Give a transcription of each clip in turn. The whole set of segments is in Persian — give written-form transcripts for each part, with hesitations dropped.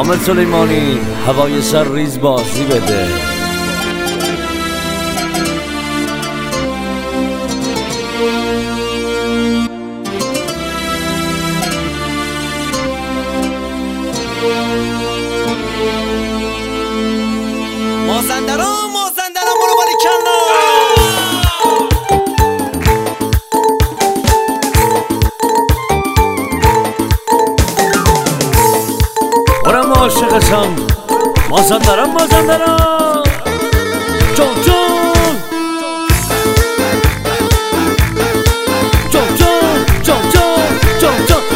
حامد سلیمانی هوای سر ریز بازی بده. مازندران برو بالی کلا. برم عاشقشم مازندران جون جون جون جون جون جون جون جون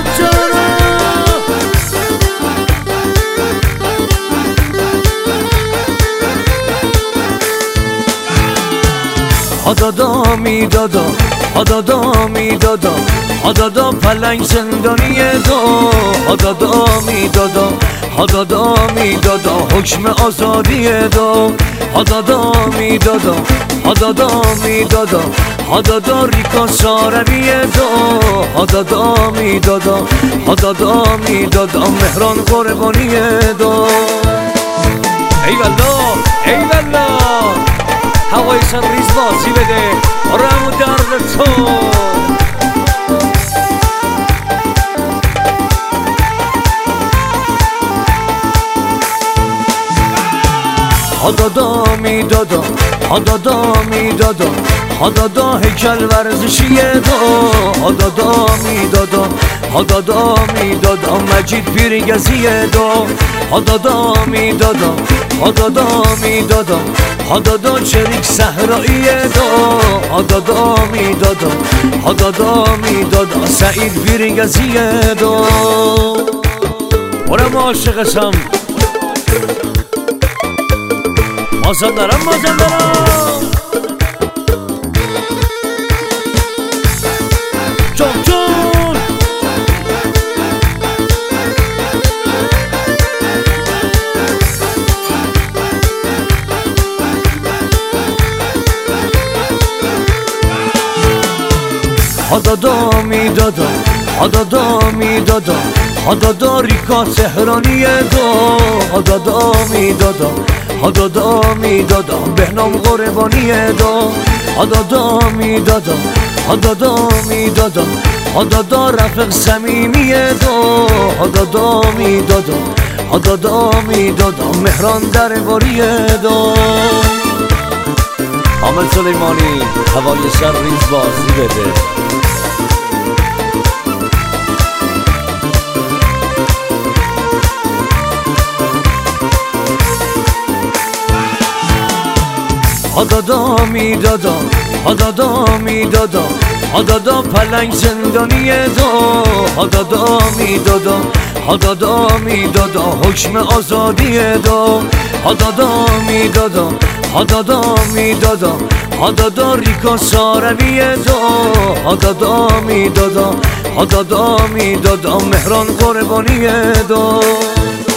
آدادا میدادا آدادا میدادا آدادا پلنگ زندانیه دو آدادا میدادا آدادا میدادا حکم آزادیه دو آدادا میدادا آدادا میدادا آدادا ریکا سارویه دو آدادا میدادا آدادا میدادا مهران قربانیه دو. ای والله ای والله هوای سر ریز بازی بده. رم درد تو آدادا میدادا آدادا میدادا آدادا هیکل ورزشیه دو آدادا میدادا آدادا میدادا مجید پیرگزیه دو آدادا میدادا آدادا میدادا آدادا چریک صحراییه دو آدادا میدادا آدادا میدادا سعید پیرگزیه دو. برم عاشقشم مازندران جون جون آدادا میدادا آدادا میدادا آدادا ریکا تهرانیه دو آدادا میدادا آدادا میدادا بهنام قربانیه دو آدادا میدادا آدادا میدادا آدادا رفیق صمیمیه دو آدادا میدادا آدادا میدادا مهران درباریه دو. حامد سلیمانی هوای سر ریز بازی بده. آدادا میدادا آدادا میدادا آدادا پلنگ زندانیه دو آدادا میدادا آدادا میدادا حکم آزادیه دو آدادا میدادا آدادا میدادا آدادا ریکا سارویه دو آدادا میدادا آدادا میدادا مهران قربانیه دو.